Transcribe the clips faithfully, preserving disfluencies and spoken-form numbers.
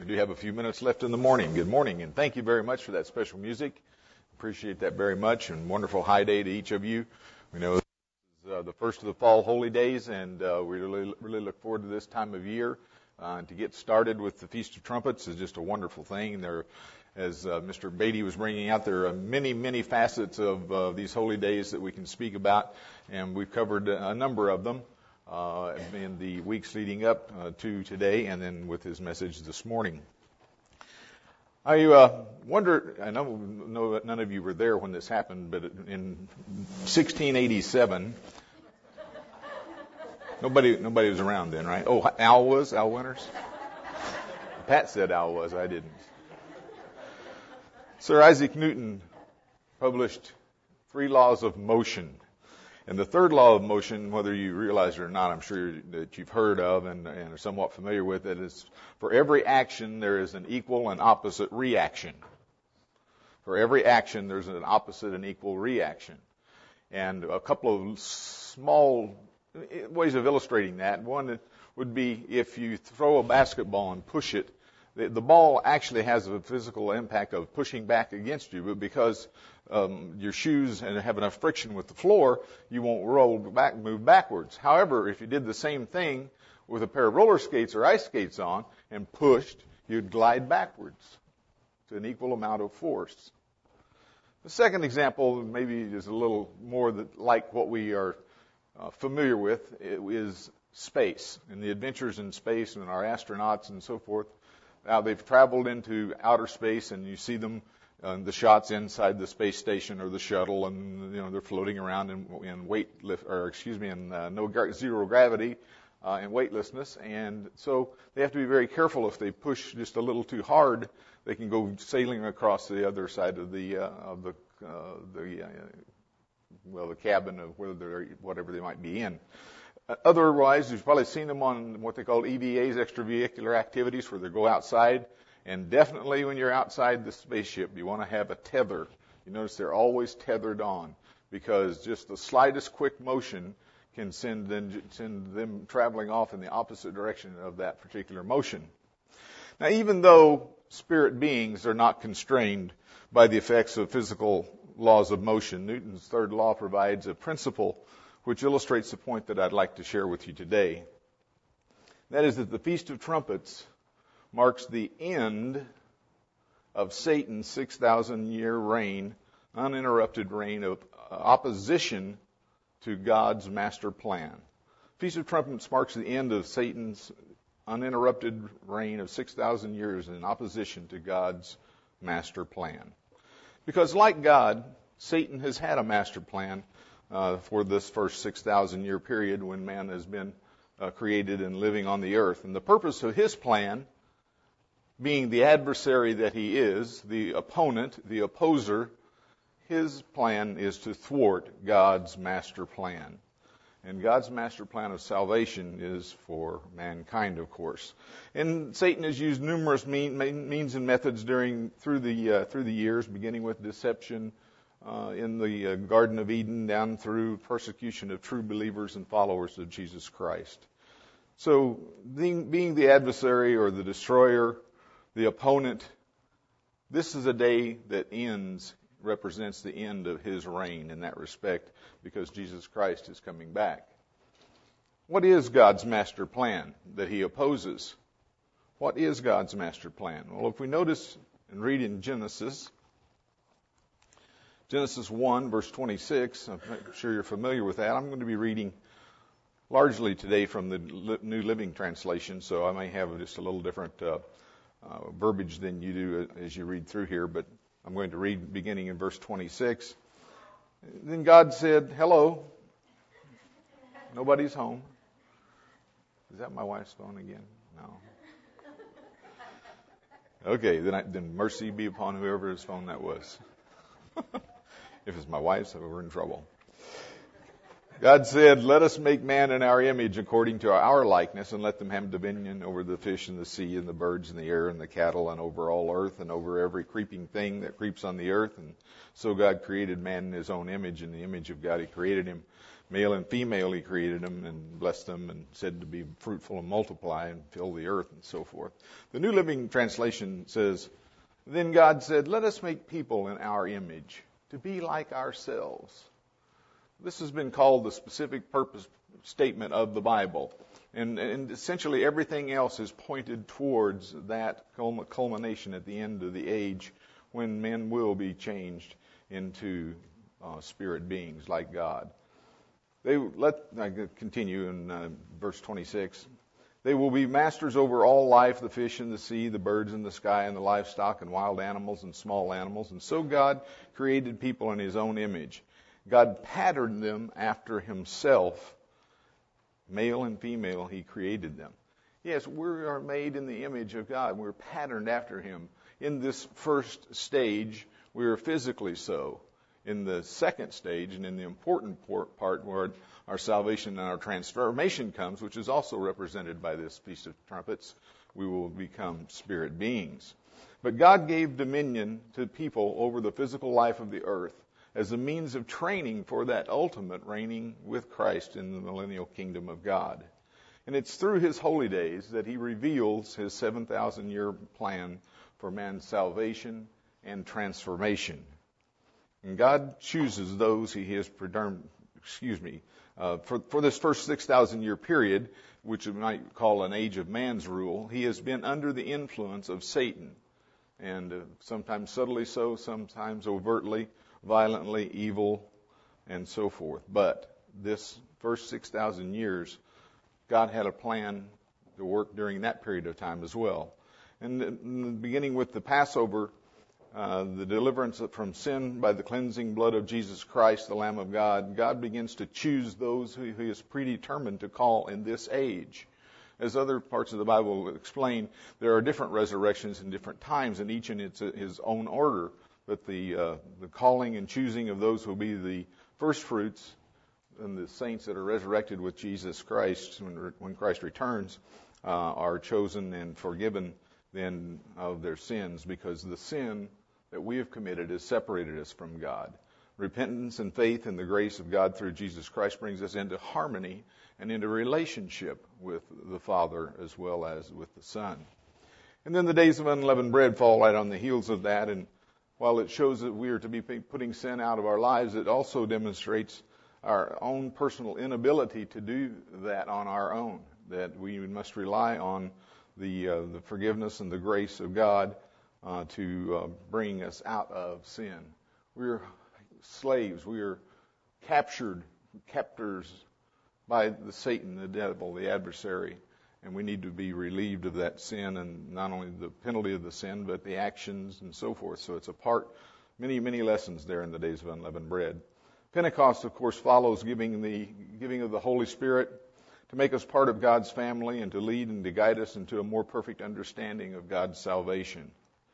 We do have a few minutes left in the morning. Good morning, and thank you very much for that special music. Appreciate that very much, and wonderful high day to each of you. We know this is uh, the first of the fall holy days, and uh, we really, really look forward to this time of year. Uh, to get started with the Feast of Trumpets is just a wonderful thing. There, as uh, Mister Beatty was bringing out, there are many, many facets of uh, these holy days that we can speak about, and we've covered a number of them uh, in the weeks leading up uh, to today, and then with his message this morning. I uh, wonder, I know, know that none of you were there when this happened, but in sixteen eighty-seven, nobody nobody was around then, right? Oh, Al was? Al Winters? Pat said Al was, I didn't. Sir Isaac Newton published three laws of motion. And the third law of motion, whether you realize it or not, I'm sure that you've heard of and, and are somewhat familiar with it, is for every action there is an equal and opposite reaction. For every action there's an opposite and equal reaction. And a couple of small ways of illustrating that. One would be if you throw a basketball and push it, the, the ball actually has a physical impact of pushing back against you, but because um, your shoes and have enough friction with the floor, you won't roll back, move backwards. However, if you did the same thing with a pair of roller skates or ice skates on and pushed, you'd glide backwards to an equal amount of force. The second example maybe is a little more that, like what we are uh, familiar with, is space and the adventures in space and our astronauts and so forth. Now they've traveled into outer space, and you see them, uh, the shots inside the space station or the shuttle, and you know they're floating around in, in weight lift, or excuse me, in uh, no zero gravity uh, and weightlessness. And so they have to be very careful. If they push just a little too hard, they can go sailing across the other side of the uh, of the uh, the uh, well the cabin of whether whatever they might be in. Otherwise, you've probably seen them on what they call E V As, extravehicular activities, where they go outside. And definitely when you're outside the spaceship, you want to have a tether. You notice they're always tethered on, because just the slightest quick motion can send them, send them traveling off in the opposite direction of that particular motion. Now, even though spirit beings are not constrained by the effects of physical laws of motion, Newton's third law provides a principle which illustrates the point that I'd like to share with you today. That is that the Feast of Trumpets marks the end of Satan's six thousand year reign, uninterrupted reign of opposition to God's master plan. Feast of Trumpets marks the end of Satan's uninterrupted reign of six thousand years in opposition to God's master plan. Because like God, Satan has had a master plan Uh, for this first six thousand year period when man has been uh, created and living on the earth. And the purpose of his plan, being the adversary that he is, the opponent, the opposer, his plan is to thwart God's master plan. And God's master plan of salvation is for mankind, of course. And Satan has used numerous mean, means and methods during through the uh, through the years, beginning with deception, Uh, in the uh, Garden of Eden, down through persecution of true believers and followers of Jesus Christ. So being, being the adversary or the destroyer, the opponent, this is a day that ends, represents the end of his reign in that respect, because Jesus Christ is coming back. What is God's master plan that he opposes? What is God's master plan? Well, if we notice and read in Genesis, Genesis one, verse twenty-six, I'm sure you're familiar with that. I'm going to be reading largely today from the New Living Translation, so I may have just a little different uh, uh, verbiage than you do as you read through here, but I'm going to read beginning in verse twenty-six. Then God said, hello, nobody's home. Is that my wife's phone again? No. Okay, then, I, then mercy be upon whoever's phone that was. If it's my wife's, we're in trouble. God said, let us make man in our image according to our likeness, and let them have dominion over the fish in the sea and the birds in the air and the cattle and over all earth and over every creeping thing that creeps on the earth. And so God created man in his own image. In the image of God he created him. Male and female he created them and blessed them and said to be fruitful and multiply and fill the earth and so forth. The New Living Translation says, then God said, let us make people in our image, to be like ourselves. This has been called the specific purpose statement of the Bible. And, and essentially everything else is pointed towards that culmination at the end of the age when men will be changed into uh, spirit beings like God. They let I continue in uh, verse twenty-six. They will be masters over all life, the fish in the sea, the birds in the sky, and the livestock and wild animals and small animals. And so God created people in his own image. God patterned them after himself. Male and female, he created them. Yes, we are made in the image of God. We're patterned after him. In this first stage, we are physically so. In the second stage, and in the important part where our salvation and our transformation comes, which is also represented by this Feast of Trumpets, we will become spirit beings. But God gave dominion to people over the physical life of the earth as a means of training for that ultimate reigning with Christ in the millennial kingdom of God. And it's through his holy days that he reveals his seven thousand year plan for man's salvation and transformation. And God chooses those he has predetermined, excuse me, uh, for, for this first six thousand year period, which we might call an age of man's rule. He has been under the influence of Satan, and uh, sometimes subtly so, sometimes overtly, violently, evil, and so forth. But this first six thousand years, God had a plan to work during that period of time as well. And in the beginning with the Passover, Uh, the deliverance from sin by the cleansing blood of Jesus Christ, the Lamb of God, God begins to choose those who he is predetermined to call in this age. As other parts of the Bible will explain, there are different resurrections in different times, and each in its his own order. But the uh, the calling and choosing of those who will be the first fruits and the saints that are resurrected with Jesus Christ when, when Christ returns uh, are chosen and forgiven then of their sins, because the sin that we have committed has separated us from God. Repentance and faith in the grace of God through Jesus Christ brings us into harmony and into relationship with the Father as well as with the Son. And then the days of unleavened bread fall right on the heels of that, and while it shows that we are to be putting sin out of our lives, it also demonstrates our own personal inability to do that on our own, that we must rely on the, uh, the forgiveness and the grace of God Uh, to uh, bring us out of sin. We're slaves. We are captured, captors by the Satan, the devil, the adversary, and we need to be relieved of that sin, and not only the penalty of the sin, but the actions and so forth. So it's a part, many, many lessons there in the days of unleavened bread. Pentecost, of course, follows giving the giving of the Holy Spirit to make us part of God's family and to lead and to guide us into a more perfect understanding of God's salvation.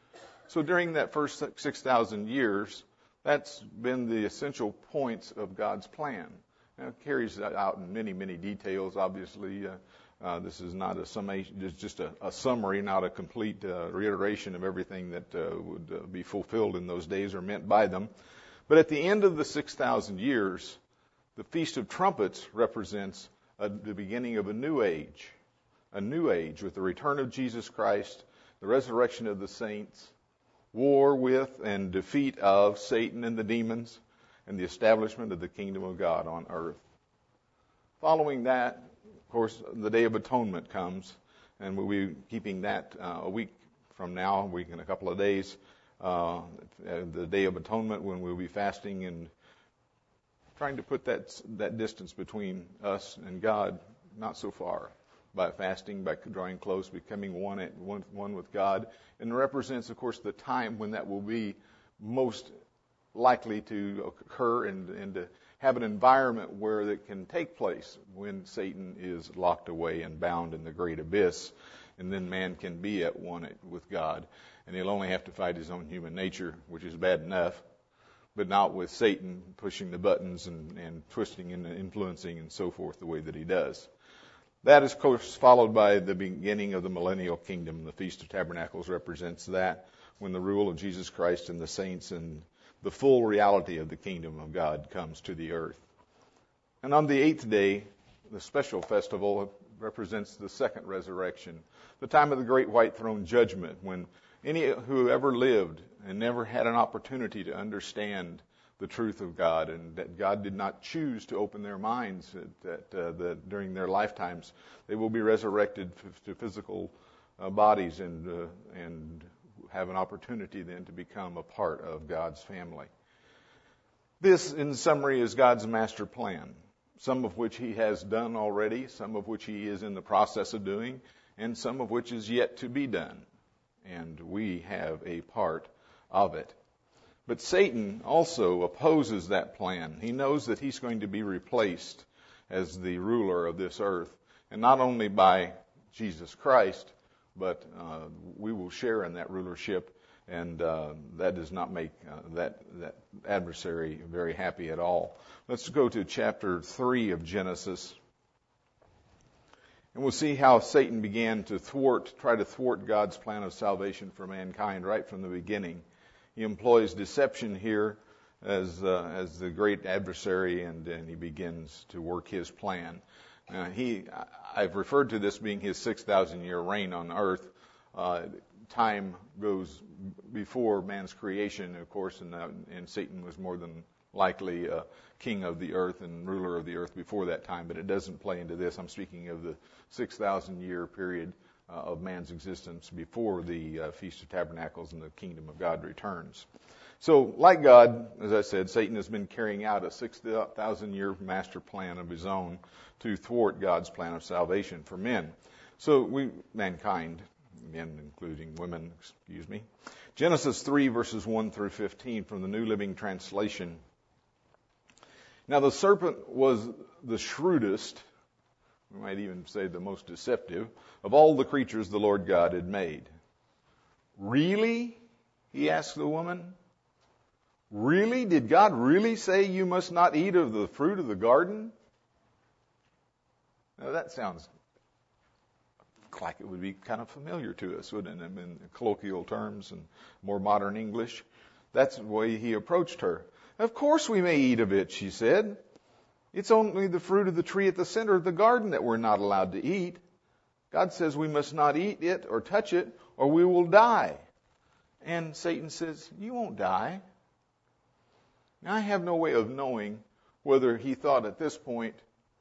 So during that first six thousand years, that's been the essential points of God's plan. Now, it carries that out in many, many details. Obviously, uh, uh, this is not a summation, it's just a, a summary, not a complete uh, reiteration of everything that uh, would uh, be fulfilled in those days or meant by them. But at the end of the six thousand years, the Feast of Trumpets represents a, the beginning of a new age, a new age with the return of Jesus Christ, the resurrection of the saints, war with and defeat of Satan and the demons, and the establishment of the kingdom of God on earth. Following that, of course, the Day of Atonement comes, and we'll be keeping that uh, a week from now, a week and a couple of days, uh, the Day of Atonement, when we'll be fasting and trying to put that that distance between us and God not so far, by fasting, by drawing close, becoming one, at, one, one with God, and represents, of course, the time when that will be most likely to occur and, and to have an environment where it can take place when Satan is locked away and bound in the great abyss, and then man can be at one with God, and he'll only have to fight his own human nature, which is bad enough, but not with Satan pushing the buttons and, and twisting and influencing and so forth the way that he does. That is, of course, followed by the beginning of the millennial kingdom. The Feast of Tabernacles represents that, when the rule of Jesus Christ and the saints and the full reality of the kingdom of God comes to the earth. And on the eighth day, the special festival represents the second resurrection, the time of the great white throne judgment, when any who ever lived and never had an opportunity to understand the truth of God, and that God did not choose to open their minds, that, that, uh, that during their lifetimes they will be resurrected f- to physical uh, bodies and uh, and have an opportunity then to become a part of God's family. This, in summary, is God's master plan, some of which He has done already, some of which He is in the process of doing, and some of which is yet to be done. And we have a part of it. But Satan also opposes that plan. He knows that he's going to be replaced as the ruler of this earth, and not only by Jesus Christ, but uh, we will share in that rulership, and uh, that does not make uh, that, that adversary very happy at all. Let's go to chapter three of Genesis, and we'll see how Satan began to thwart, try to thwart God's plan of salvation for mankind right from the beginning. He employs deception here as uh, as the great adversary, and, and he begins to work his plan. Uh, he, I've referred to this being his six thousand year reign on earth. Uh, time goes before man's creation, of course, and, uh, and Satan was more than likely uh, king of the earth and ruler of the earth before that time, but it doesn't play into this. I'm speaking of the six thousand year period Uh, of man's existence before the uh, Feast of Tabernacles and the kingdom of God returns. So, like God, as I said, Satan has been carrying out a six thousand year master plan of his own to thwart God's plan of salvation for men. So, we, mankind, men including women, excuse me. Genesis three, verses one through fifteen from the New Living Translation. Now the serpent was the shrewdest, we might even say the most deceptive, of all the creatures the Lord God had made. Really? He asked the woman. Really? Did God really say you must not eat of the fruit of the garden? Now that sounds like it would be kind of familiar to us, wouldn't it, in colloquial terms and more modern English? That's the way he approached her. Of course we may eat of it, she said. It's only the fruit of the tree at the center of the garden that we're not allowed to eat. God says we must not eat it or touch it, or we will die. And Satan says, you won't die. Now, I have no way of knowing whether he thought at this point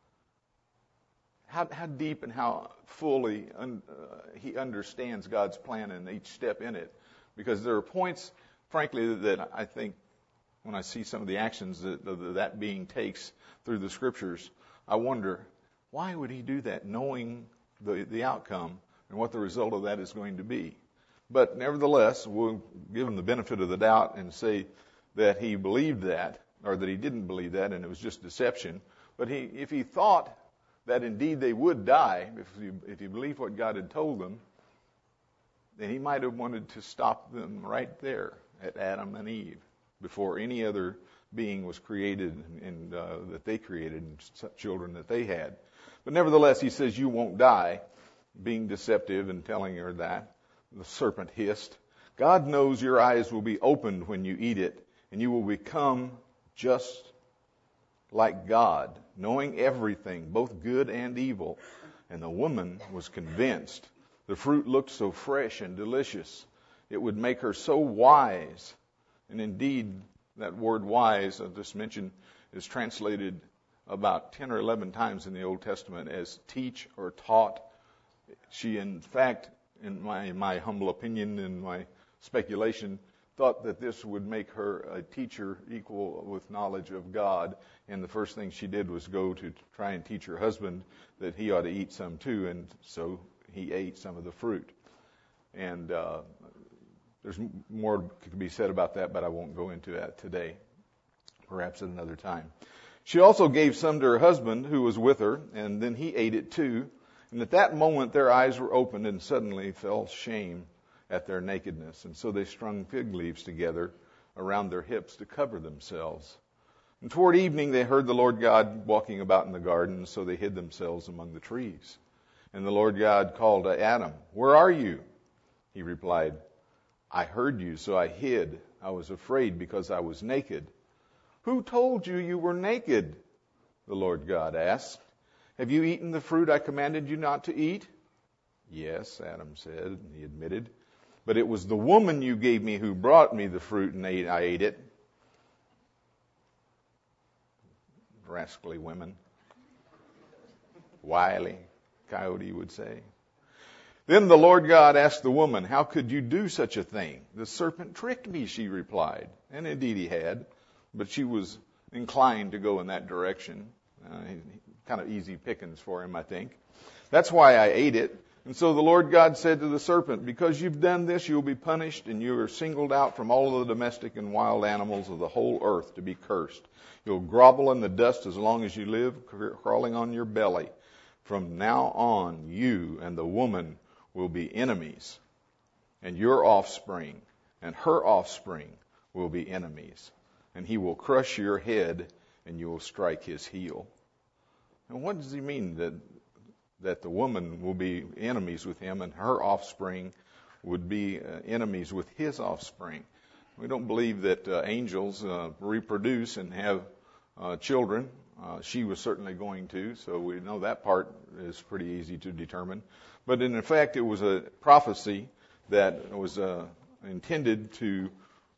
how, how deep and how fully un, uh, he understands God's plan and each step in it. Because there are points, frankly, that I think when I see some of the actions that that, that being takes through the scriptures, I wonder, why would he do that, knowing the, the outcome and what the result of that is going to be? But nevertheless, we'll give him the benefit of the doubt and say that he believed that, or that he didn't believe that, and it was just deception. But he, if he thought that indeed they would die, if he, if he believed what God had told them, then he might have wanted to stop them right there at Adam and Eve before any other being was created and uh, that they created and children that they had. But nevertheless, he says, you won't die, being deceptive and telling her that. The serpent hissed, God knows your eyes will be opened when you eat it, and you will become just like God, knowing everything, both good and evil. And the woman was convinced. The fruit looked so fresh and delicious. It would make her so wise. And indeed, that word wise, I just mentioned, is translated about ten or eleven times in the Old Testament as teach or taught. She, in fact, in my, in my humble opinion, in my speculation, thought that this would make her a teacher equal with knowledge of God. And the first thing she did was go to try and teach her husband that he ought to eat some too. And so he ate some of the fruit. And uh, there's more could be said about that, but I won't go into that today. Perhaps at another time. She also gave some to her husband who was with her, and then he ate it too. And at that moment their eyes were opened and suddenly fell shame at their nakedness. And so they strung fig leaves together around their hips to cover themselves. And toward evening they heard the Lord God walking about in the garden, so they hid themselves among the trees. And the Lord God called to Adam, where are you? He replied, I heard you, so I hid. I was afraid because I was naked. Who told you you were naked? the Lord God asked. Have you eaten the fruit I commanded you not to eat? Yes, Adam said, he admitted. But it was the woman you gave me who brought me the fruit, and ate, I ate it. Rascally women. Wily, Coyote would say. Then the Lord God asked the woman, how could you do such a thing? The serpent tricked me, she replied. And indeed he had, but she was inclined to go in that direction. Uh, kind of easy pickings for him, I think. That's why I ate it. And so the Lord God said to the serpent, because you've done this, you will be punished, and you are singled out from all of the domestic and wild animals of the whole earth to be cursed. You'll grovel in the dust as long as you live, crawling on your belly. From now on, you and the woman will be enemies, and your offspring and her offspring will be enemies. And he will crush your head, and you will strike his heel. And what does he mean that that the woman will be enemies with him and her offspring would be uh, enemies with his offspring? We don't believe that uh, angels uh, reproduce and have uh, children. Uh, she was certainly going to, so we know that part is pretty easy to determine. But in effect, it was a prophecy that was uh, intended to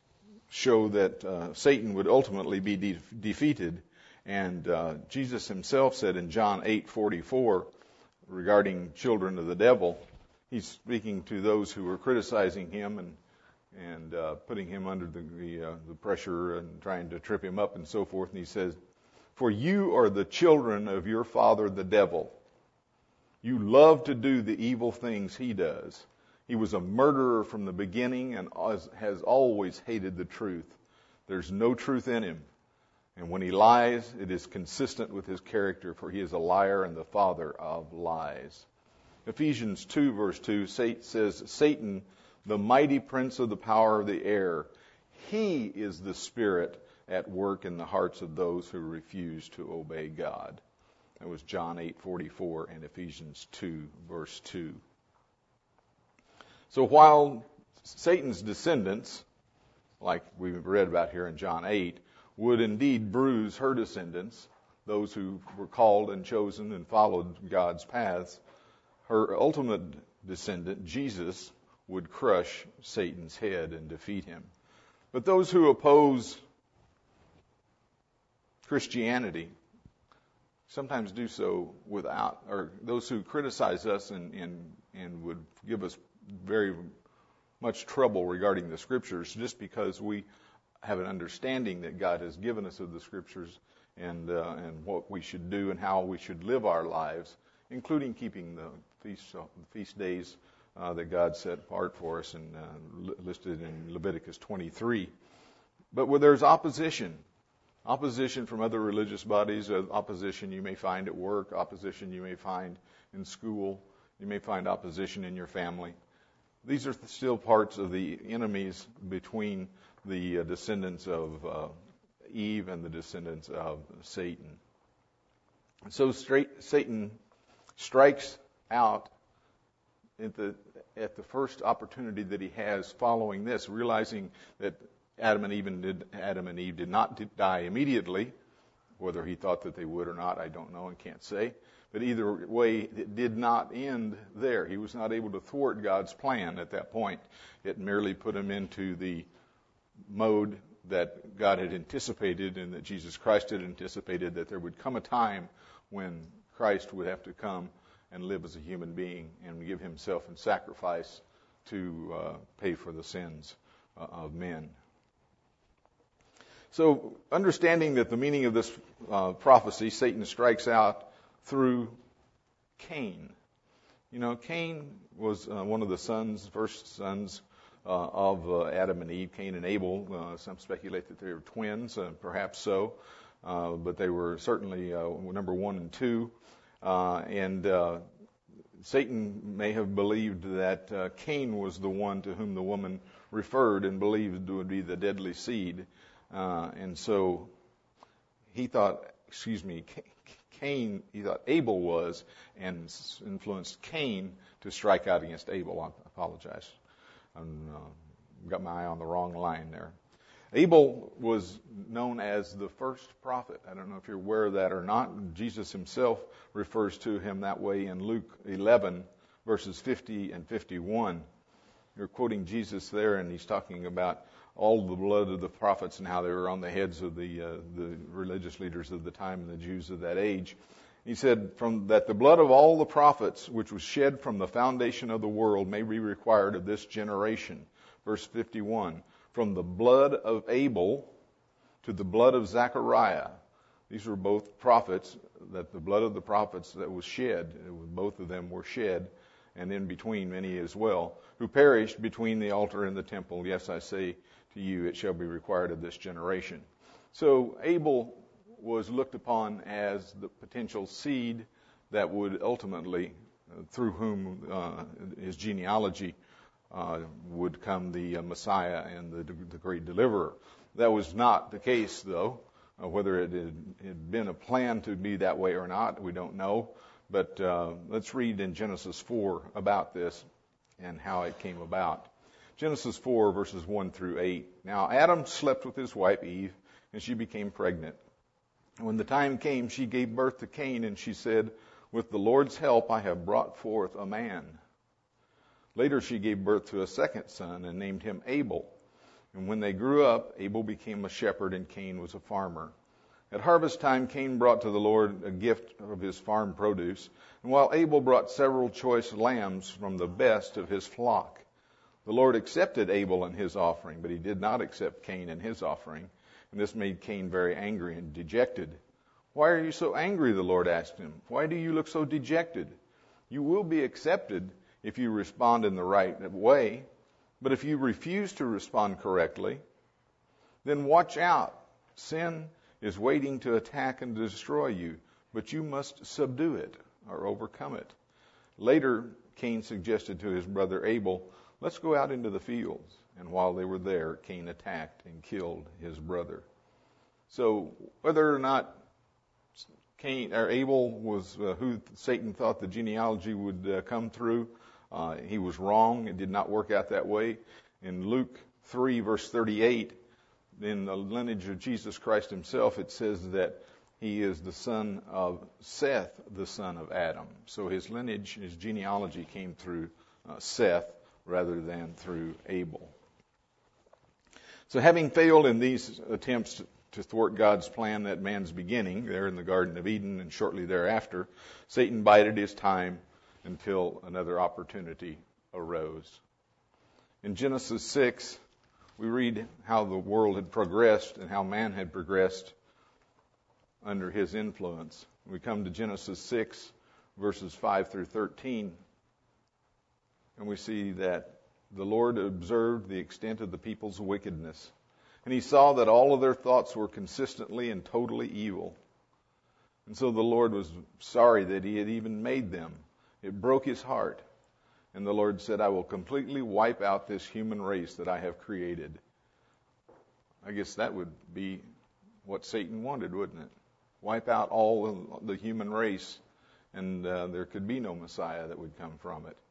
show that uh, Satan would ultimately be de- defeated. And uh, Jesus himself said in John eight forty-four, regarding children of the devil, he's speaking to those who were criticizing him and and uh, putting him under the the, uh, the pressure and trying to trip him up and so forth. And he says, for you are the children of your father the devil. You love to do the evil things he does. He was a murderer from the beginning and has always hated the truth. There's no truth in him. And when he lies, it is consistent with his character, for he is a liar and the father of lies. Ephesians two, verse two says, Satan, the mighty prince of the power of the air, he is the spirit at work in the hearts of those who refuse to obey God. That was John eight forty-four and Ephesians two, verse two. So while Satan's descendants, like we've read about here in John eight, would indeed bruise her descendants, those who were called and chosen and followed God's paths, her ultimate descendant, Jesus, would crush Satan's head and defeat him. But those who oppose Christianity sometimes do so without, or those who criticize us and, and, and would give us very much trouble regarding the Scriptures just because we have an understanding that God has given us of the Scriptures and uh, and what we should do and how we should live our lives, including keeping the feast, uh, feast days uh, that God set apart for us and uh, listed in Leviticus twenty-three. But where there's opposition, opposition from other religious bodies, uh, opposition you may find at work, opposition you may find in school, you may find opposition in your family. These are still parts of the enemies between the uh, descendants of uh, Eve and the descendants of Satan. So straight, Satan strikes out at the at the first opportunity that he has following this, realizing that Adam and Eve did Adam and Eve did not die immediately. Whether he thought that they would or not, I don't know and can't say. But either way, it did not end there. He was not able to thwart God's plan at that point. It merely put him into the mode that God had anticipated and that Jesus Christ had anticipated, that there would come a time when Christ would have to come and live as a human being and give himself in sacrifice to uh, pay for the sins uh, of men. So understanding that the meaning of this uh, prophecy, Satan strikes out through Cain. You know, Cain was uh, one of the sons, first sons uh, of uh, Adam and Eve, Cain and Abel. Uh, some speculate that they were twins, uh, perhaps so, uh, but they were certainly uh, number one and two. Uh, and uh, Satan may have believed that uh, Cain was the one to whom the woman referred and believed would be the deadly seed. Uh, and so he thought, excuse me, Cain, he thought Abel was, and influenced Cain to strike out against Abel. I apologize. I uh, got my eye on the wrong line there. Abel was known as the first prophet. I don't know if you're aware of that or not. Jesus himself refers to him that way in Luke eleven, verses fifty and fifty-one. You're quoting Jesus there, and he's talking about all the blood of the prophets and how they were on the heads of the uh, the religious leaders of the time and the Jews of that age. He said, "From that the blood of all the prophets, which was shed from the foundation of the world, may be required of this generation." Verse fifty-one, "From the blood of Abel to the blood of Zechariah." These were both prophets, that the blood of the prophets that was shed, both of them were shed, and in between many as well, who perished between the altar and the temple. Yes, I say to you, it shall be required of this generation. So Abel was looked upon as the potential seed that would ultimately, uh, through whom uh, his genealogy uh, would come the uh, Messiah and the, the great deliverer. That was not the case, though. Uh, whether it had, had been a plan to be that way or not, we don't know. But uh, let's read in Genesis four about this and how it came about. Genesis four, verses one through eight. "Now Adam slept with his wife Eve, and she became pregnant. When the time came, she gave birth to Cain, and she said, 'With the Lord's help I have brought forth a man.' Later she gave birth to a second son and named him Abel. And when they grew up, Abel became a shepherd and Cain was a farmer. At harvest time, Cain brought to the Lord a gift of his farm produce, and while Abel brought several choice lambs from the best of his flock. The Lord accepted Abel and his offering, but he did not accept Cain and his offering, and this made Cain very angry and dejected. 'Why are you so angry?' the Lord asked him. 'Why do you look so dejected? You will be accepted if you respond in the right way, but if you refuse to respond correctly, then watch out. Sin is waiting to attack and destroy you, but you must subdue it or overcome it.' Later, Cain suggested to his brother Abel, 'Let's go out into the fields.' And while they were there, Cain attacked and killed his brother." So whether or not Cain or Abel was uh, who Satan thought the genealogy would uh, come through, uh, he was wrong. It did not work out that way. In Luke three, verse thirty-eight, in the lineage of Jesus Christ himself, it says that he is the son of Seth, the son of Adam. So his lineage, his genealogy came through uh, Seth rather than through Abel. So having failed in these attempts to thwart God's plan at man's beginning, there in the Garden of Eden and shortly thereafter, Satan bided his time until another opportunity arose. In Genesis six, we read how the world had progressed and how man had progressed under his influence. We come to Genesis six, verses five through thirteen, and we see that the Lord observed the extent of the people's wickedness, and he saw that all of their thoughts were consistently and totally evil. And so the Lord was sorry that he had even made them. It broke his heart. And the Lord said, "I will completely wipe out this human race that I have created." I guess that would be what Satan wanted, wouldn't it? Wipe out all of the human race, and uh, there could be no Messiah that would come from it.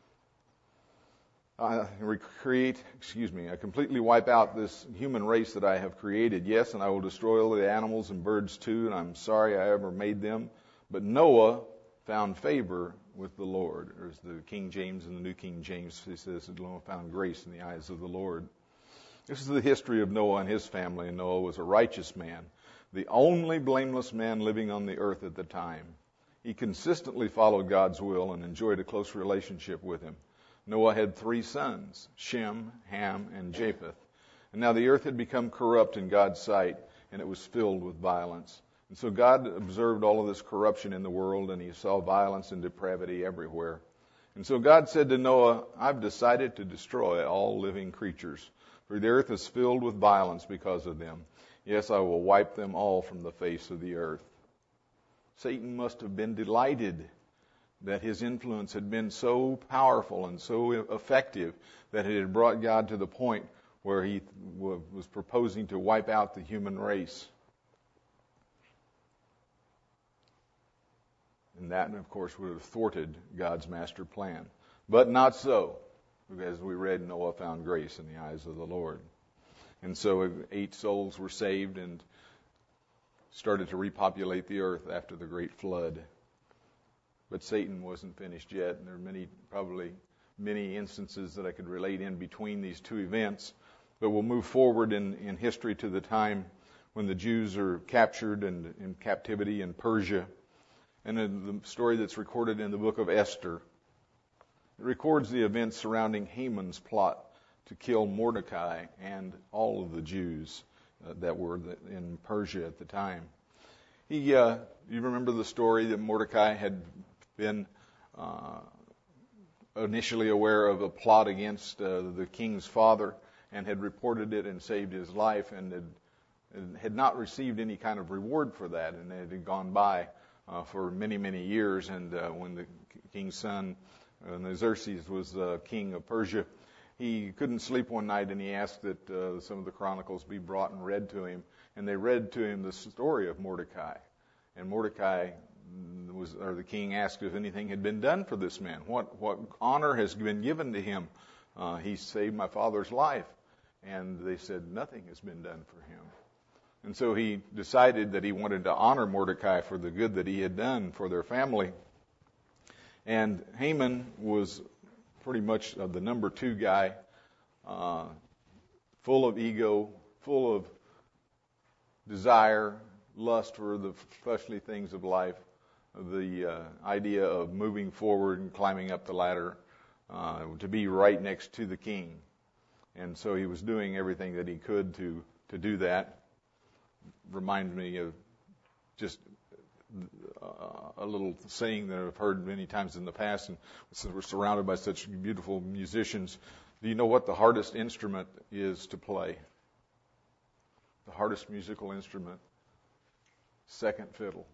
I recreate, excuse me, I completely wipe out this human race that I have created. Yes, and I will destroy all the animals and birds too, and I'm sorry I ever made them. But Noah found favor with the Lord. Or as the King James and the New King James, he says that Noah found grace in the eyes of the Lord. This is the history of Noah and his family, and Noah was a righteous man, the only blameless man living on the earth at the time. He consistently followed God's will and enjoyed a close relationship with him. Noah had three sons, Shem, Ham, and Japheth. And now the earth had become corrupt in God's sight, and it was filled with violence. And so God observed all of this corruption in the world, and he saw violence and depravity everywhere. And so God said to Noah, "I've decided to destroy all living creatures, for the earth is filled with violence because of them. Yes, I will wipe them all from the face of the earth." Satan must have been delighted that his influence had been so powerful and so effective that it had brought God to the point where he was proposing to wipe out the human race. And that, of course, would have thwarted God's master plan. But not so, because we read Noah found grace in the eyes of the Lord. And so eight souls were saved and started to repopulate the earth after the great flood. But Satan wasn't finished yet, and there are many, probably many instances that I could relate in between these two events. But we'll move forward in, in history to the time when the Jews are captured and in captivity in Persia. And in the story that's recorded in the book of Esther, it records the events surrounding Haman's plot to kill Mordecai and all of the Jews uh, that were in Persia at the time. He, uh, you remember the story that Mordecai had been uh, initially aware of a plot against uh, the king's father and had reported it and saved his life, and had, and had not received any kind of reward for that, and it had gone by uh, for many, many years. And uh, when the king's son, uh, Xerxes, was uh, king of Persia, he couldn't sleep one night, and he asked that uh, some of the chronicles be brought and read to him. And they read to him the story of Mordecai. And Mordecai was, or the king asked if anything had been done for this man. What what honor has been given to him? Uh, he saved my father's life. And they said nothing has been done for him. And so he decided that he wanted to honor Mordecai for the good that he had done for their family. And Haman was pretty much uh, the number two guy, uh, full of ego, full of desire, lust for the fleshly things of life, the uh, idea of moving forward and climbing up the ladder uh, to be right next to the king. And so he was doing everything that he could to, to do that. Reminds me of just uh, a little saying that I've heard many times in the past, and since we're surrounded by such beautiful musicians, do you know what the hardest instrument is to play? The hardest musical instrument? Second fiddle.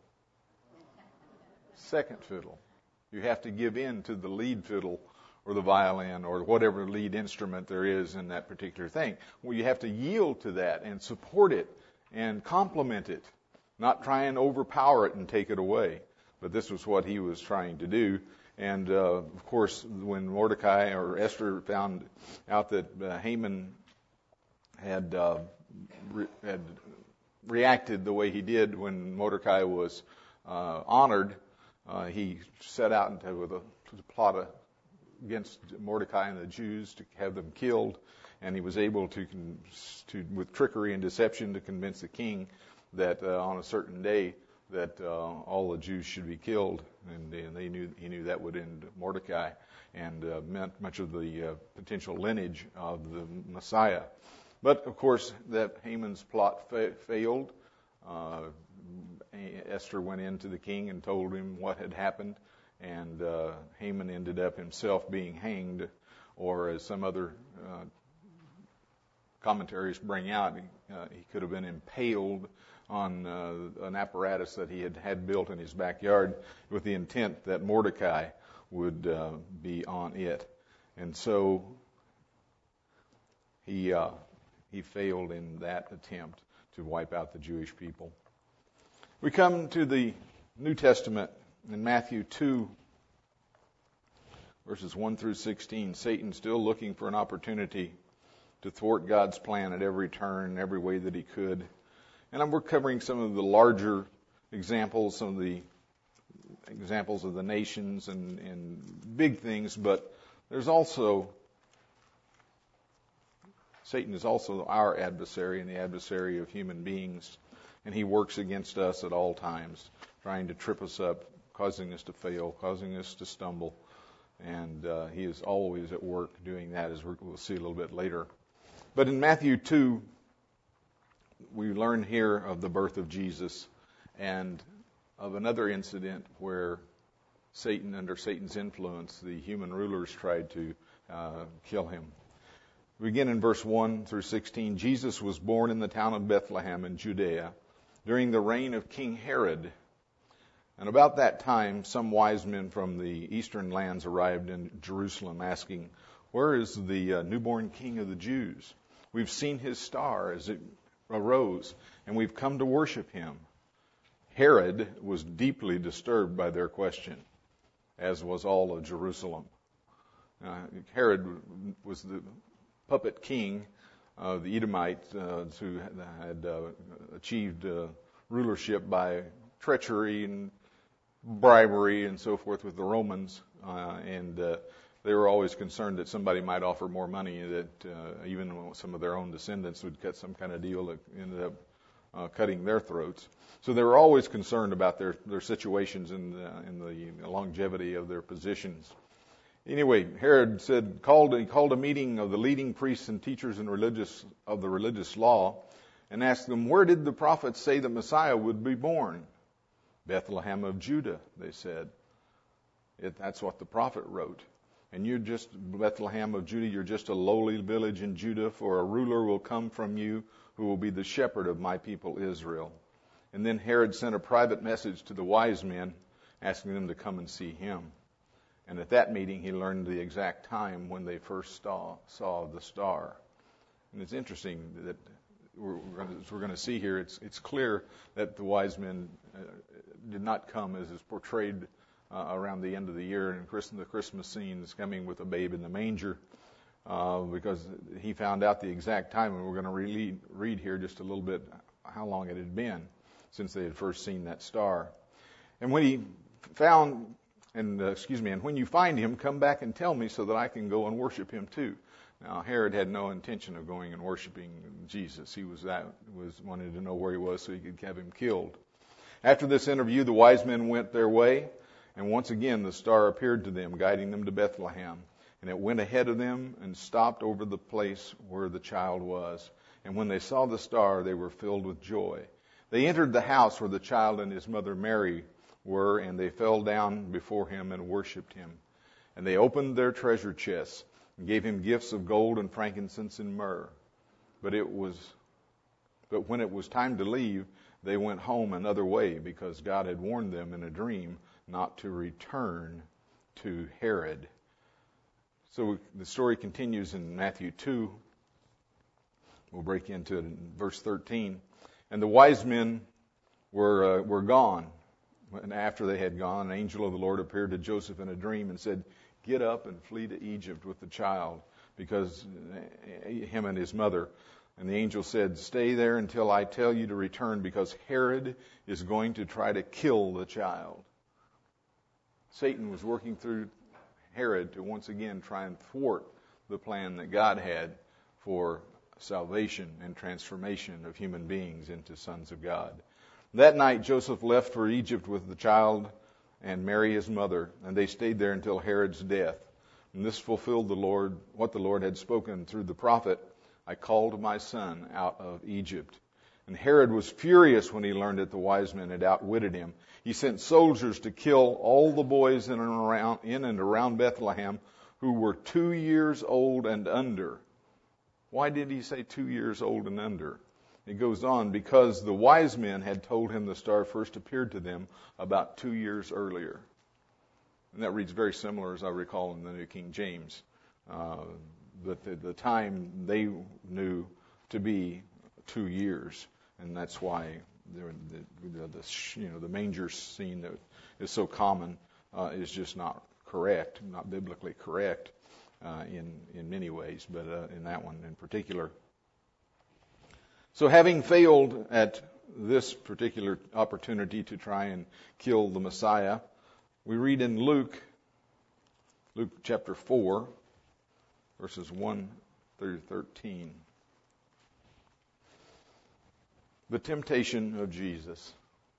Second fiddle. You have to give in to the lead fiddle or the violin or whatever lead instrument there is in that particular thing. Well, you have to yield to that and support it and complement it, not try and overpower it and take it away. But this was what he was trying to do. And, uh, of course, when Mordecai or Esther found out that uh, Haman had, uh, re- had reacted the way he did when Mordecai was uh, honored, uh, he set out into, with a, to plot a against Mordecai and the Jews to have them killed, and he was able to, to with trickery and deception, to convince the king that uh, on a certain day that uh, all the Jews should be killed, and, and they knew he knew that would end Mordecai and uh, meant much of the uh, potential lineage of the Messiah. But of course, that Haman's plot fa- failed. Uh, Esther went in to the king and told him what had happened. And uh, Haman ended up himself being hanged, or as some other uh, commentaries bring out, uh, he could have been impaled on uh, an apparatus that he had had built in his backyard with the intent that Mordecai would uh, be on it. And so he uh, he failed in that attempt to wipe out the Jewish people. We come to the New Testament. In Matthew two, verses one through sixteen, Satan still looking for an opportunity to thwart God's plan at every turn, every way that he could. And we're covering some of the larger examples, some of the examples of the nations and, and big things, but there's also, Satan is also our adversary and the adversary of human beings, and he works against us at all times, trying to trip us up, causing us to fail, causing us to stumble. And uh, he is always at work doing that, as we'll see a little bit later. But in Matthew two, we learn here of the birth of Jesus and of another incident where Satan, under Satan's influence, the human rulers tried to uh, kill him. We begin in verse one through sixteen. Jesus was born in the town of Bethlehem in Judea during the reign of King Herod. And about that time, some wise men from the eastern lands arrived in Jerusalem, asking, "Where is the uh, newborn King of the Jews? We've seen his star as it arose, and we've come to worship him." Herod was deeply disturbed by their question, as was all of Jerusalem. Uh, Herod was the puppet king uh, the Edomites uh, who had uh, achieved uh, rulership by treachery and bribery and so forth with the Romans, uh, and uh, they were always concerned that somebody might offer more money, that uh, even some of their own descendants would cut some kind of deal that ended up uh, cutting their throats. So they were always concerned about their, their situations and in the, in the longevity of their positions. Anyway, Herod said called he called a meeting of the leading priests and teachers and religious of the religious law, and asked them, where did the prophets say the Messiah would be born? Bethlehem of Judah, they said. It, that's what the prophet wrote. And you're just, Bethlehem of Judah, you're just a lowly village in Judah, for a ruler will come from you who will be the shepherd of my people Israel. And then Herod sent a private message to the wise men, asking them to come and see him. And at that meeting, he learned the exact time when they first saw, saw the star. And it's interesting that we're, we're going to see here, it's, it's clear that the wise men uh, did not come as is portrayed uh, around the end of the year in Christmas, the Christmas scenes, coming with a babe in the manger, uh, because he found out the exact time, and we're going to read, read here just a little bit how long it had been since they had first seen that star. And when he found, and uh, excuse me, and when you find him, come back and tell me so that I can go and worship him too. Now, Herod had no intention of going and worshiping Jesus. He was that was wanted to know where he was so he could have him killed. After this interview, the wise men went their way, and once again the star appeared to them, guiding them to Bethlehem. And it went ahead of them and stopped over the place where the child was. And when they saw the star, they were filled with joy. They entered the house where the child and his mother Mary were, and they fell down before him and worshipped him. And they opened their treasure chests and gave him gifts of gold and frankincense and myrrh. But it was, but when it was time to leave, they went home another way, because God had warned them in a dream not to return to Herod. So the story continues in Matthew two. We'll break into it in verse thirteen. And the wise men were uh, were gone. And after they had gone, an angel of the Lord appeared to Joseph in a dream and said, get up and flee to Egypt with the child, because him and his mother. And the angel said, stay there until I tell you to return, because Herod is going to try to kill the child. Satan was working through Herod to once again try and thwart the plan that God had for salvation and transformation of human beings into sons of God. That night Joseph left for Egypt with the child and Mary his mother, and they stayed there until Herod's death. And this fulfilled the Lord what the Lord had spoken through the prophet, I called my son out of Egypt. And Herod was furious when he learned that the wise men had outwitted him. He sent soldiers to kill all the boys in and around, in and around Bethlehem who were two years old and under. Why did he say two years old and under? It goes on, because the wise men had told him the star first appeared to them about two years earlier. And that reads very similar, as I recall, in the New King James. Uh, but the, the time they knew to be two years. And that's why the, the, the, you know, the manger scene that is so common uh, is just not correct, not biblically correct uh, in, in many ways, but uh, in that one in particular. So having failed at this particular opportunity to try and kill the Messiah, we read in Luke, Luke chapter four, verses one through thirteen. The temptation of Jesus.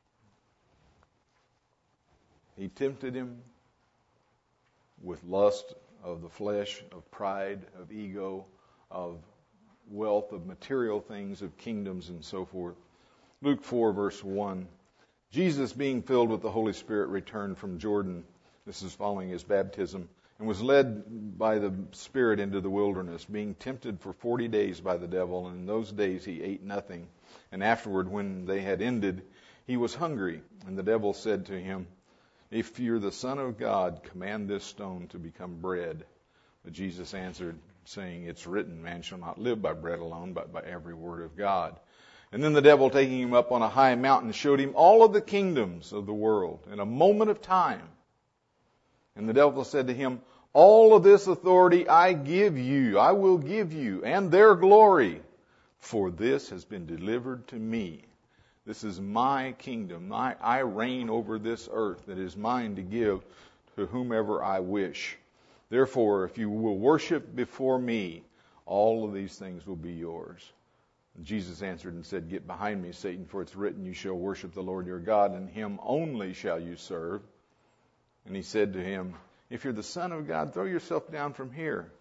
He tempted him with lust of the flesh, of pride, of ego, of wealth, of material things, of kingdoms, and so forth. Luke four, verse one. Jesus, being filled with the Holy Spirit, returned from Jordan. This is following his baptism, and was led by the Spirit into the wilderness, being tempted for forty days by the devil. And in those days he ate nothing. And afterward, when they had ended, he was hungry. And the devil said to him, if you're the Son of God, command this stone to become bread. But Jesus answered, saying, it's written, man shall not live by bread alone, but by every word of God. And then the devil, taking him up on a high mountain, showed him all of the kingdoms of the world in a moment of time. And the devil said to him, all of this authority I give you, I will give you, and their glory. For this has been delivered to me. This is my kingdom. I, I reign over this earth that is mine to give to whomever I wish. Therefore, if you will worship before me, all of these things will be yours. And Jesus answered and said, Get behind me, Satan, for it's written, You shall worship the Lord your God, and him only shall you serve. And he said to him, If you're the Son of God, throw yourself down from here.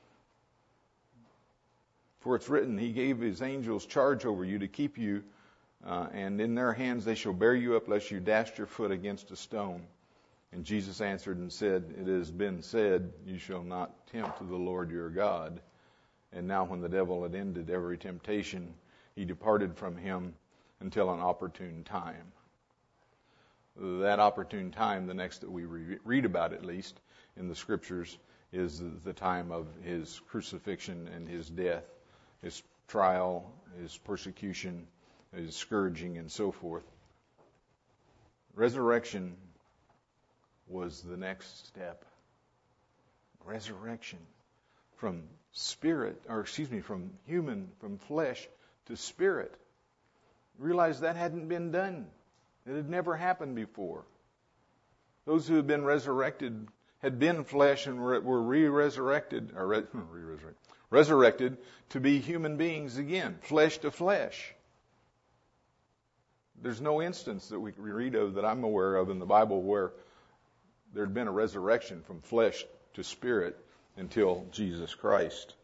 For it's written, He gave His angels charge over you to keep you, uh, and in their hands they shall bear you up, lest you dash your foot against a stone. And Jesus answered and said, It has been said, You shall not tempt the Lord your God. And now when the devil had ended every temptation, he departed from him until an opportune time. That opportune time, the next that we re- read about at least in the Scriptures, is the time of his crucifixion and his death, his trial, his persecution, his scourging, and so forth. Resurrection was the next step. Resurrection from spirit, or excuse me, from human, from flesh to spirit. Realize that hadn't been done. It had never happened before. Those who had been resurrected had been flesh and were, were re-resurrected, or re- re-resurrected, resurrected to be human beings again, flesh to flesh. There's no instance that we read of that I'm aware of in the Bible where there had been a resurrection from flesh to spirit until Jesus Christ.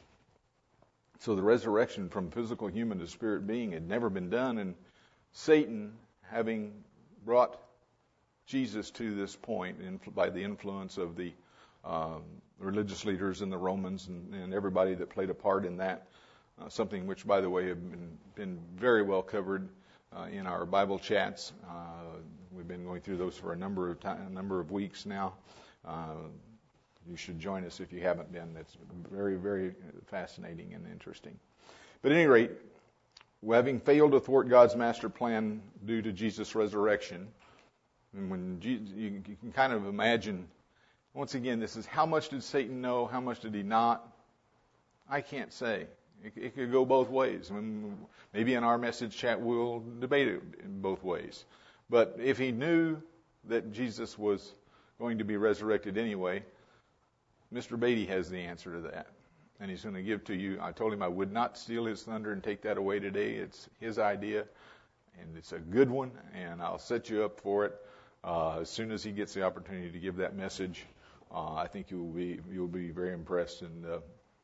So the resurrection from physical human to spirit being had never been done, and Satan, having brought Jesus to this point by the influence of the um, religious leaders and the Romans and, and everybody that played a part in that, uh, something which, by the way, have been, been very well covered uh, in our Bible chats. Uh, we've been going through those for a number of time, a number of weeks now. Uh, you should join us if you haven't been. It's very, very fascinating and interesting. But at any rate, having failed to thwart God's master plan due to Jesus' resurrection, and when Jesus, you, you can kind of imagine, once again, this is how much did Satan know, how much did he not? I can't say. It, it could go both ways. I mean, maybe in our message chat we'll debate it in both ways. But if he knew that Jesus was going to be resurrected anyway, Mister Beatty has the answer to that. And he's going to give to you. I told him I would not steal his thunder and take that away today. It's his idea, and it's a good one, and I'll set you up for it. Uh, as soon as he gets the opportunity to give that message, uh, I think you will be you'll be very impressed. And uh,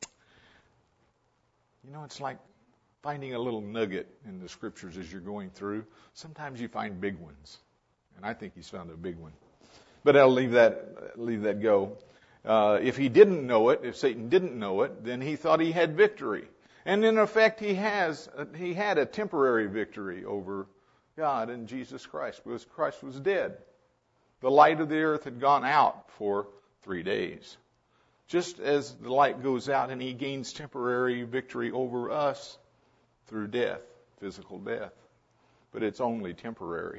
you know, it's like finding a little nugget in the Scriptures as you're going through. Sometimes you find big ones, and I think he's found a big one. But I'll leave that leave that go. Uh, if he didn't know it, if Satan didn't know it, then he thought he had victory, and in effect, he has he had a temporary victory over God and Jesus Christ, because Christ was dead. The light of the earth had gone out for three days. Just as the light goes out and he gains temporary victory over us through death, physical death. But it's only temporary.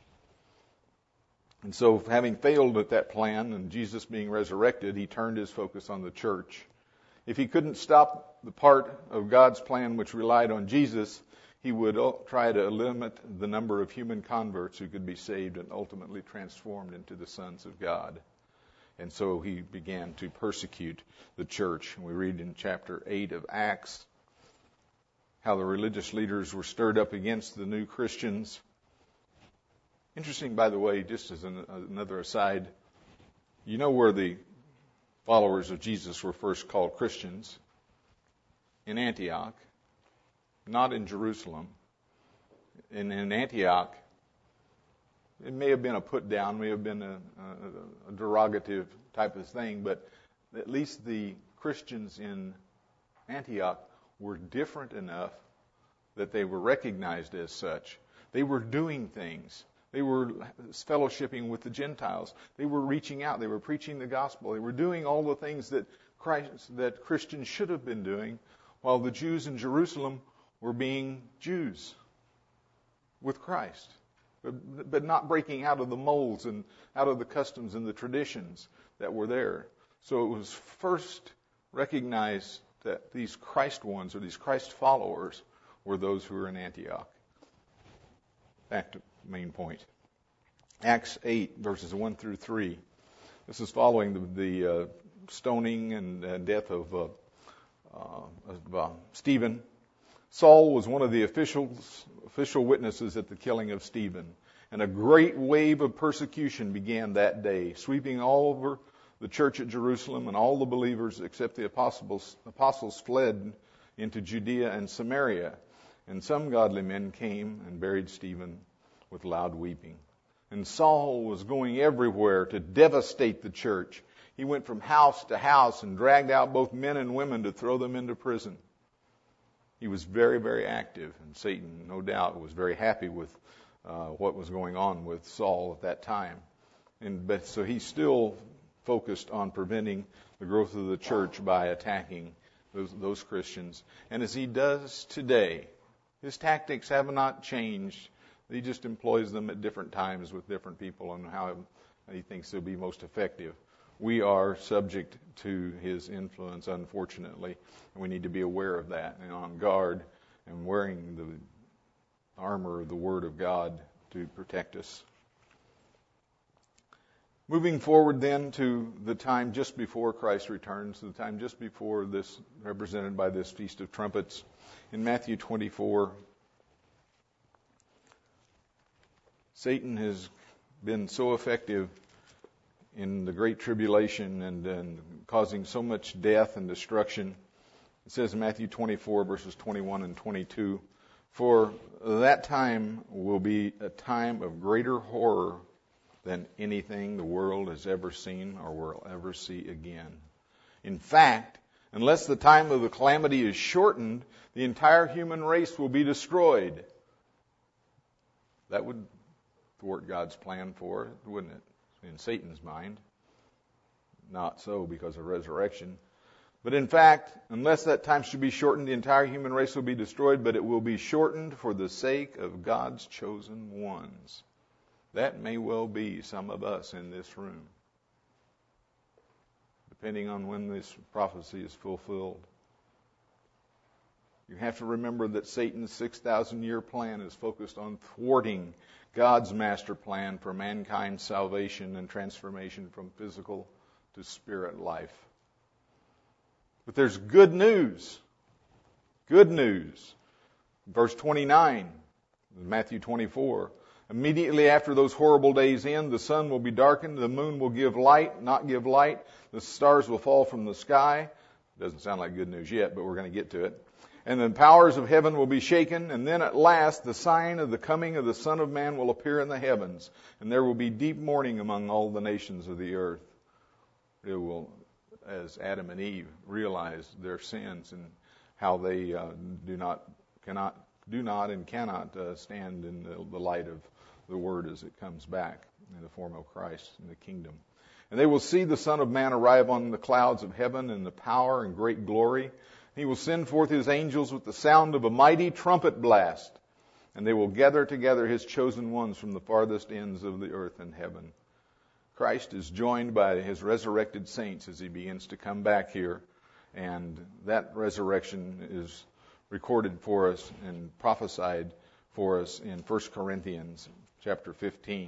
And so, having failed at that plan and Jesus being resurrected, he turned his focus on the church. If he couldn't stop the part of God's plan which relied on Jesus, he would try to limit the number of human converts who could be saved and ultimately transformed into the sons of God. And so he began to persecute the church. We read in chapter eight of Acts how the religious leaders were stirred up against the new Christians. Interesting, by the way, just as an, another aside, you know where the followers of Jesus were first called Christians? In Antioch. Not in Jerusalem. In, in Antioch, it may have been a put down, may have been a, a, a derogative type of thing, but at least the Christians in Antioch were different enough that they were recognized as such. They were doing things. They were fellowshipping with the Gentiles. They were reaching out. They were preaching the gospel. They were doing all the things that Christ, that Christians should have been doing, while the Jews in Jerusalem were being Jews with Christ, but, but not breaking out of the molds and out of the customs and the traditions that were there. So it was first recognized that these Christ ones or these Christ followers were those who were in Antioch. Back to the main point. Acts eight, verses one through three. This is following the, the uh, stoning and uh, death of, uh, uh, of uh, Stephen. Saul was one of the officials, official witnesses at the killing of Stephen. And a great wave of persecution began that day, sweeping all over the church at Jerusalem, and all the believers except the apostles, apostles fled into Judea and Samaria. And some godly men came and buried Stephen with loud weeping. And Saul was going everywhere to devastate the church. He went from house to house and dragged out both men and women to throw them into prison. He was very, very active, and Satan, no doubt, was very happy with uh, what was going on with Saul at that time. And but so he still focused on preventing the growth of the church by attacking those, those Christians. And as he does today, his tactics have not changed. He just employs them at different times with different people and how he thinks they'll be most effective. We are subject to his influence, unfortunately, and we need to be aware of that and on guard and wearing the armor of the Word of God to protect us. Moving forward then to the time just before Christ returns, the time just before this, represented by this Feast of Trumpets, in Matthew twenty-four, Satan has been so effective in the Great Tribulation and, and causing so much death and destruction. It says in Matthew twenty-four, verses twenty-one and twenty-two, "For that time will be a time of greater horror than anything the world has ever seen or will ever see again. In fact, unless the time of the calamity is shortened, the entire human race will be destroyed." That would thwart God's plan for it, wouldn't it? In Satan's mind. Not so because of resurrection. But in fact, unless that time should be shortened, the entire human race will be destroyed, but it will be shortened for the sake of God's chosen ones. That may well be some of us in this room, depending on when this prophecy is fulfilled. You have to remember that Satan's six thousand year plan is focused on thwarting God's master plan for mankind's salvation and transformation from physical to spirit life. But there's good news. Good news. Verse twenty-nine, Matthew twenty-four. "Immediately after those horrible days end, the sun will be darkened, the moon will give light, not give light, the stars will fall from the sky." Doesn't sound like good news yet, but we're going to get to it. "And the powers of heaven will be shaken, and then at last the sign of the coming of the Son of Man will appear in the heavens, and there will be deep mourning among all the nations of the earth." It will, as Adam and Eve realized their sins and how they uh, do not, cannot, do not, and cannot uh, stand in the, the light of the Word as it comes back in the form of Christ in the kingdom. "And they will see the Son of Man arrive on the clouds of heaven in the power and great glory. He will send forth his angels with the sound of a mighty trumpet blast, and they will gather together his chosen ones from the farthest ends of the earth and heaven." Christ is joined by his resurrected saints as he begins to come back here, and that resurrection is recorded for us and prophesied for us in First Corinthians chapter fifteen.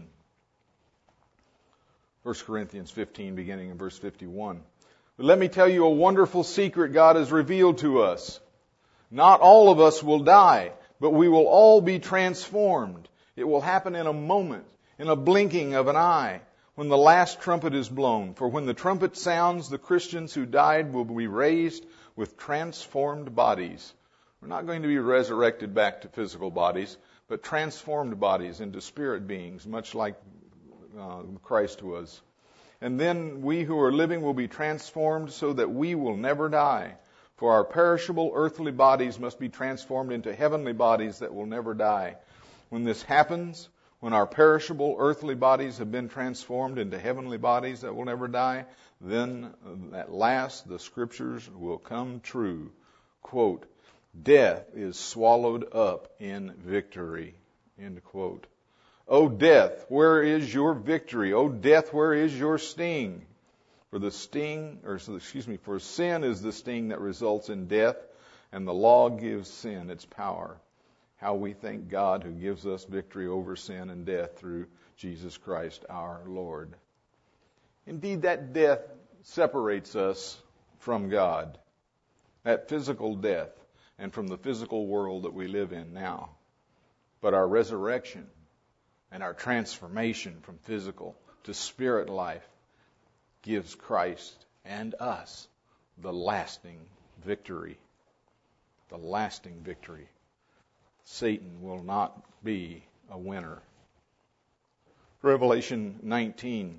First Corinthians fifteen, beginning in verse fifty-one. "But let me tell you a wonderful secret God has revealed to us. Not all of us will die, but we will all be transformed. It will happen in a moment, in a blinking of an eye, when the last trumpet is blown. For when the trumpet sounds, the Christians who died will be raised with transformed bodies." We're not going to be resurrected back to physical bodies, but transformed bodies into spirit beings, much like uh, Christ was. "And then we who are living will be transformed so that we will never die. For our perishable earthly bodies must be transformed into heavenly bodies that will never die. When this happens, when our perishable earthly bodies have been transformed into heavenly bodies that will never die, then at last the scriptures will come true. Quote, "Death is swallowed up in victory." End quote. "O death, where is your victory? O death, where is your sting? For the sting, or excuse me, for sin is the sting that results in death, and the law gives sin its power. How we thank God who gives us victory over sin and death through Jesus Christ our Lord. Indeed, that death separates us from God, that physical death, and from the physical world that we live in now. But our resurrection and our transformation from physical to spirit life gives Christ and us the lasting victory. The lasting victory. Satan will not be a winner. Revelation nineteen,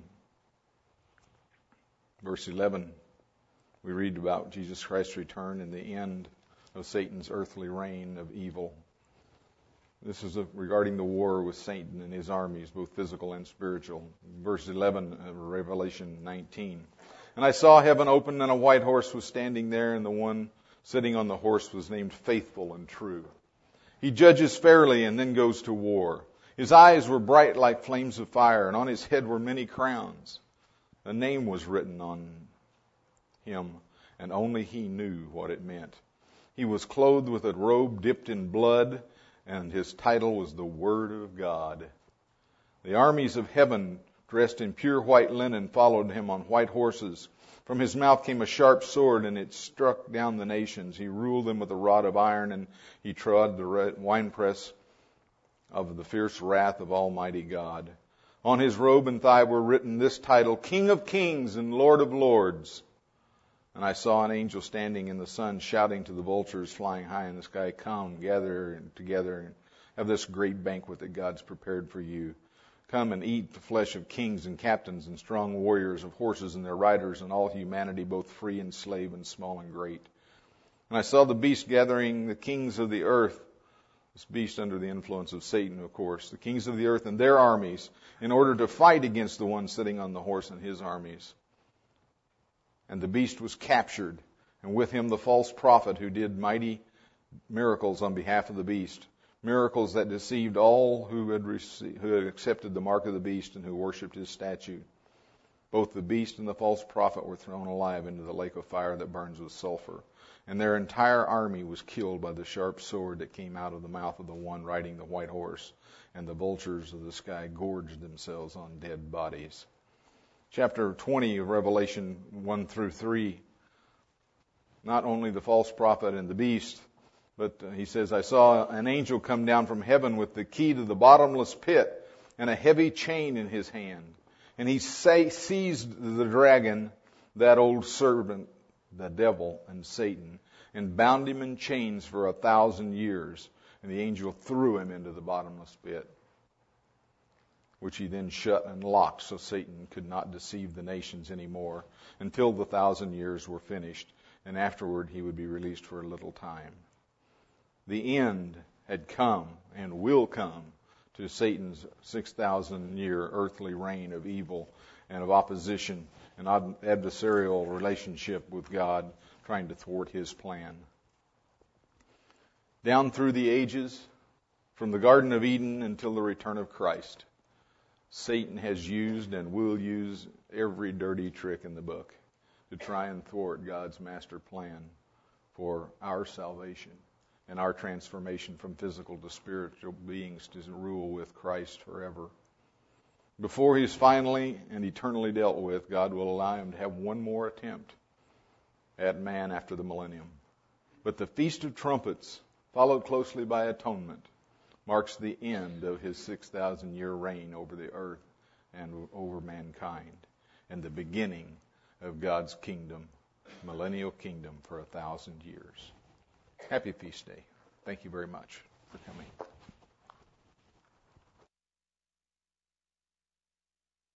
verse eleven, we read about Jesus Christ's return and the end of Satan's earthly reign of evil. This is a, regarding the war with Satan and his armies, both physical and spiritual. Verse eleven of Revelation nineteen. And I saw heaven open, and a white horse was standing there, and the one sitting on the horse was named Faithful and True. He judges fairly and then goes to war. His eyes were bright like flames of fire, and on his head were many crowns. A name was written on him, and only he knew what it meant. He was clothed with a robe dipped in blood, and his title was the Word of God. The armies of heaven, dressed in pure white linen, followed him on white horses. From his mouth came a sharp sword, and it struck down the nations. He ruled them with a rod of iron, and he trod the winepress of the fierce wrath of Almighty God. On his robe and thigh were written this title, King of Kings and Lord of Lords. And I saw an angel standing in the sun, shouting to the vultures flying high in the sky, Come, gather together, and have this great banquet that God's prepared for you. Come and eat the flesh of kings and captains and strong warriors, of horses and their riders, and all humanity, both free and slave and small and great. And I saw the beast gathering the kings of the earth, this beast under the influence of Satan, of course, the kings of the earth and their armies, in order to fight against the one sitting on the horse and his armies. And the beast was captured, and with him the false prophet who did mighty miracles on behalf of the beast. Miracles that deceived all who had received, who had accepted the mark of the beast and who worshipped his statue. Both the beast and the false prophet were thrown alive into the lake of fire that burns with sulfur. And their entire army was killed by the sharp sword that came out of the mouth of the one riding the white horse. And the vultures of the sky gorged themselves on dead bodies. Chapter twenty of Revelation one through three. Not only the false prophet and the beast, but uh, he says, I saw an angel come down from heaven with the key to the bottomless pit and a heavy chain in his hand. And he say, seized the dragon, that old serpent, the devil and Satan, and bound him in chains for a thousand years. And the angel threw him into the bottomless pit, which he then shut and locked so Satan could not deceive the nations anymore until the thousand years were finished. And afterward he would be released for a little time. The end had come and will come to Satan's six thousand year earthly reign of evil and of opposition and adversarial relationship with God, trying to thwart his plan. Down through the ages, from the Garden of Eden until the return of Christ, Satan has used and will use every dirty trick in the book to try and thwart God's master plan for our salvation and our transformation from physical to spiritual beings to rule with Christ forever. Before he's finally and eternally dealt with, God will allow him to have one more attempt at man after the millennium. But the Feast of Trumpets, followed closely by atonement, marks the end of his six thousand year reign over the earth and over mankind, and the beginning of God's kingdom, millennial kingdom for a thousand years. Happy Feast Day. Thank you very much for coming.